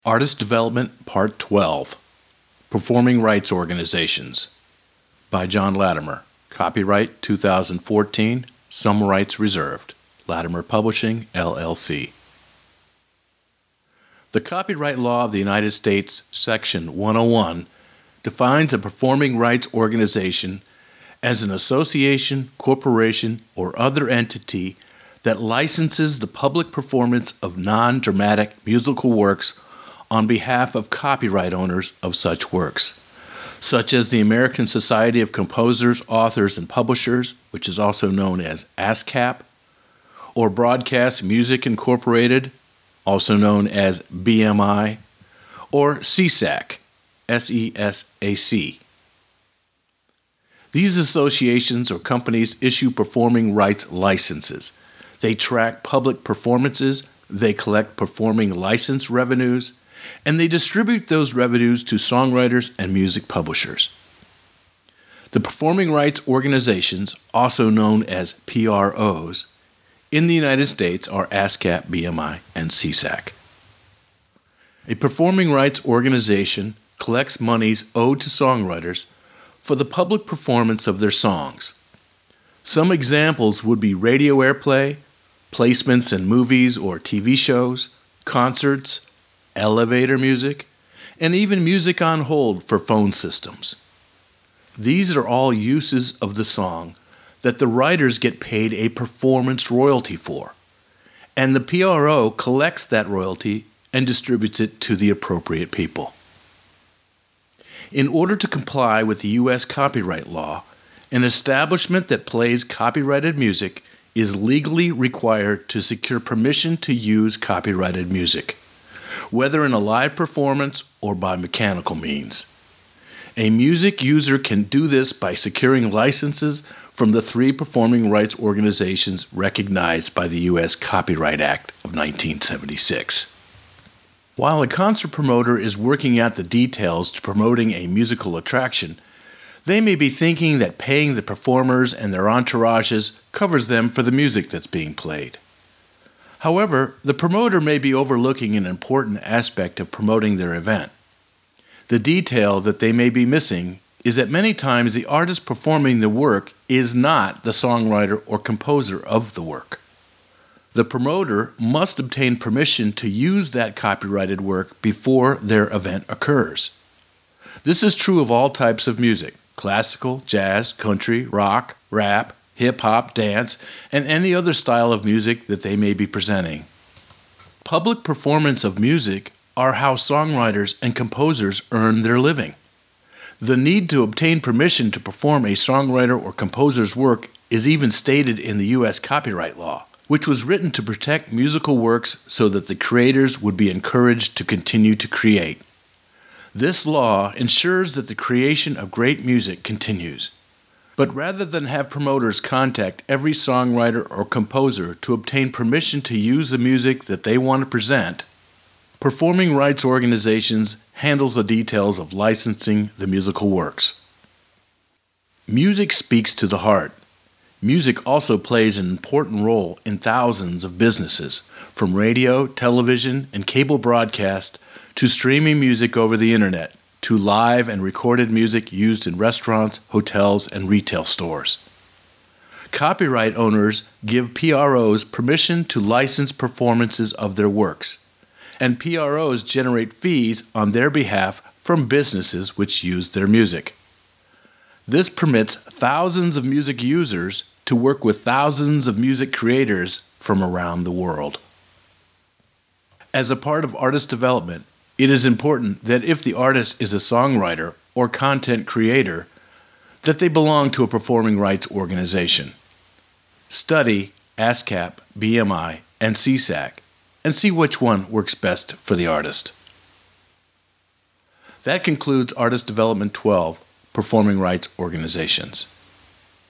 Artist Development Part 12, Performing Rights Organizations, by John Latimer. Copyright 2014, some rights reserved. Latimer Publishing, LLC. The Copyright Law of the United States, Section 101, defines a performing rights organization as an association, corporation, or other entity that licenses the public performance of non-dramatic musical works on behalf of copyright owners of such works, such as the American Society of Composers, Authors, and Publishers, which is also known as ASCAP, or Broadcast Music Incorporated, also known as BMI, or SESAC, SESAC. These associations or companies issue performing rights licenses. They track public performances, they collect performing license revenues, and they distribute those revenues to songwriters and music publishers. The performing rights organizations, also known as PROs, in the United States are ASCAP, BMI, and SESAC. A performing rights organization collects monies owed to songwriters for the public performance of their songs. Some examples would be radio airplay, placements in movies or TV shows, concerts, elevator music, and even music on hold for phone systems. These are all uses of the song that the writers get paid a performance royalty for, and the PRO collects that royalty and distributes it to the appropriate people. In order to comply with the U.S. copyright law, an establishment that plays copyrighted music is legally required to secure permission to use copyrighted music, whether in a live performance or by mechanical means. A music user can do this by securing licenses from the three performing rights organizations recognized by the U.S. Copyright Act of 1976. While a concert promoter is working out the details to promoting a musical attraction, they may be thinking that paying the performers and their entourages covers them for the music that's being played. However, the promoter may be overlooking an important aspect of promoting their event. The detail that they may be missing is that many times the artist performing the work is not the songwriter or composer of the work. The promoter must obtain permission to use that copyrighted work before their event occurs. This is true of all types of music: classical, jazz, country, rock, rap, hip-hop, dance, and any other style of music that they may be presenting. Public performance of music are how songwriters and composers earn their living. The need to obtain permission to perform a songwriter or composer's work is even stated in the U.S. copyright law, which was written to protect musical works so that the creators would be encouraged to continue to create. This law ensures that the creation of great music continues. But rather than have promoters contact every songwriter or composer to obtain permission to use the music that they want to present, performing rights organizations handles the details of licensing the musical works. Music speaks to the heart. Music also plays an important role in thousands of businesses, from radio, television, and cable broadcast to streaming music over the internet, to live and recorded music used in restaurants, hotels, and retail stores. Copyright owners give PROs permission to license performances of their works, and PROs generate fees on their behalf from businesses which use their music. This permits thousands of music users to work with thousands of music creators from around the world. As a part of artist development, it is important that if the artist is a songwriter or content creator, that they belong to a performing rights organization. Study ASCAP, BMI, and SESAC and see which one works best for the artist. That concludes Artist Development 12, Performing Rights Organizations.